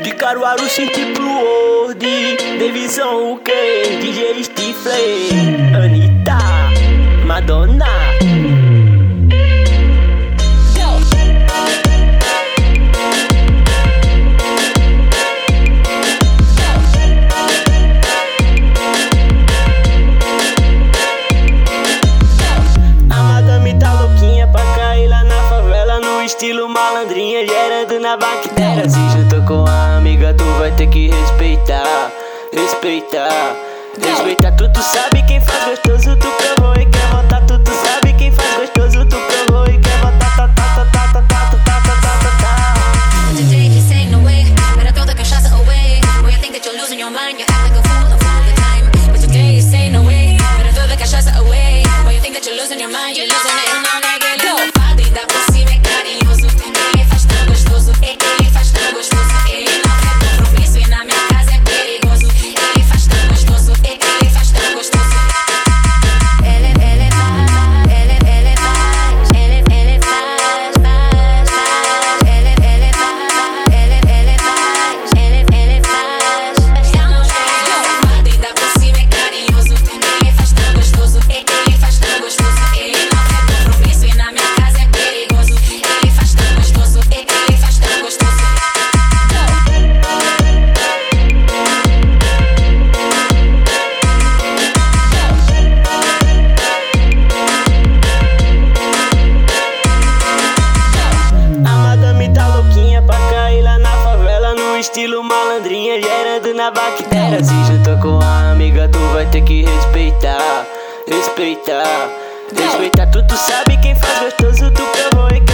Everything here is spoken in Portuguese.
De Caruaru City pro World, Divisão UK, DJ Stifler, Anitta, Madonna. Estilo malandrinha, gerando na bactéria. Se juntou com a amiga, tu vai ter que respeitar. Respeitar, respeitar. Tu sabe quem faz gostoso, tu provou e quer voltar. Tu sabe quem faz gostoso, tu provou e quer voltar. Today he's saying no way, better throw the cachaça away. Boy, you think that you're losing your mind, you act like a fool all the time. But today he's saying no way, better throw the cachaça away. Boy, you think that you're losing your mind, you're losing it. Não nega, ele é levado e dá por cima, é carinhoso. Ele faz tão gostoso, ele faz tão gostoso. Ele não quer compromisso e na minha casa é perigoso. Ele faz tão gostoso, ele faz tão gostoso. Ele faz, ele faz, ele faz, ele faz, ele faz, eu não quero levado e dá por cima, é carinhoso. Ele faz tão gostoso, ele faz tão gostoso. Ele não quer compromisso e na minha casa é perigoso. Ele faz tão gostoso, ele faz tão gostoso. A madame tá louquinha pra cair lá na favela. No estilo malandrinha, gerando na bactéria. Se juntou com a amiga, tu vai ter que respeitar. Respeitar, respeitar. Tu sabe quem faz gostoso, tu provou e